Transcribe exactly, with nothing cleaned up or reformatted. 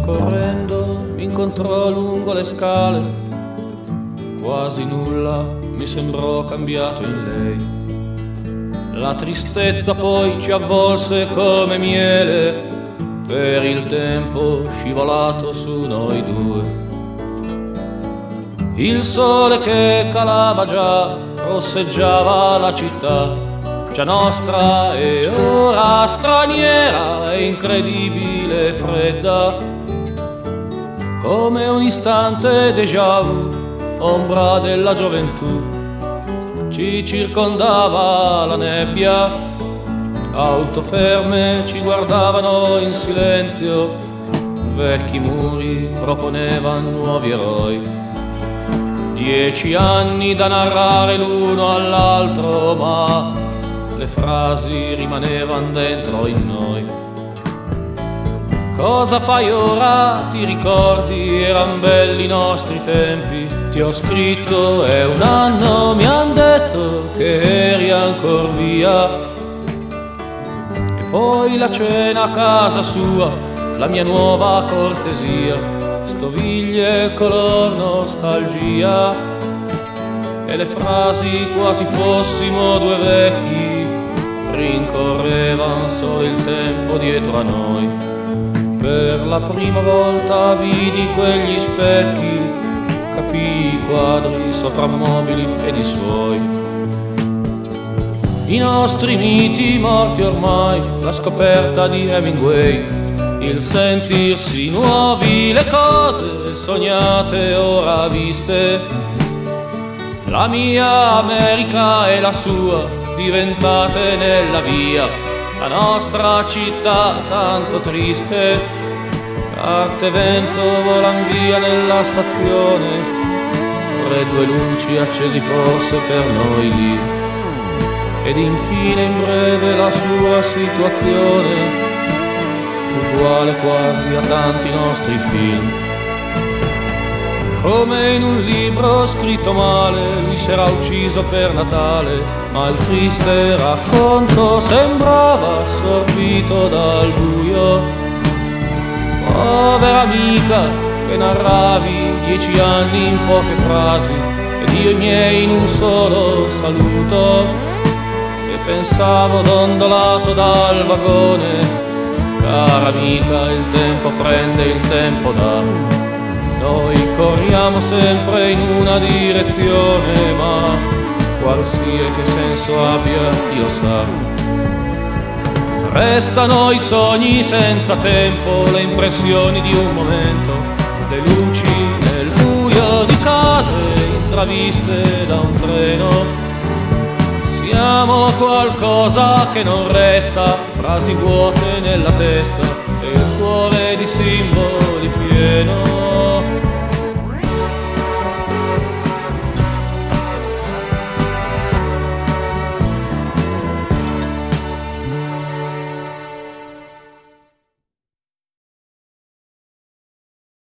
correndo mi incontrò lungo le scale, quasi nulla mi sembrò cambiato in lei. La tristezza poi ci avvolse come miele, per il tempo scivolato su noi due. Il sole che calava già rosseggiava la città, già nostra e ora straniera e incredibile e fredda, come un istante déjà vu, ombra della gioventù. Ci circondava la nebbia, auto ferme ci guardavano in silenzio, vecchi muri proponevano nuovi eroi. Dieci anni da narrare l'uno all'altro, ma le frasi rimanevano dentro in noi. Cosa fai ora? Ti ricordi? Eran belli i nostri tempi. Ti ho scritto, è un anno, mi han detto che eri ancora via. E poi la cena a casa sua, la mia nuova cortesia, stoviglie color nostalgia, e le frasi quasi fossimo due vecchi, rincorrevan solo il tempo dietro a noi. Per la prima volta vidi quegli specchi, capii i quadri soprammobili ed i suoi. I nostri miti morti ormai, la scoperta di Hemingway, il sentirsi nuovi, le cose sognate ora viste. La mia America e la sua diventate nella via, la nostra città tanto triste. Carte e vento volan via nella stazione, sopra due luci accesi forse per noi lì. Ed infine in breve la sua situazione, uguale quasi a tanti nostri film. Come in un libro scritto male, lui s'era ucciso per Natale, ma il triste racconto sembrava assorbito dal buio. Povera amica che narravi dieci anni in poche frasi, ed io i miei in un solo saluto, e pensavo dondolato dal vagone. Cara amica, il tempo prende, il tempo dà. Noi corriamo sempre in una direzione, ma qualsiasi senso abbia, chi lo sa. Restano i sogni senza tempo, le impressioni di un momento, le luci nel buio di case intraviste da un treno. Siamo qualcosa che non resta, frasi vuote nella testa,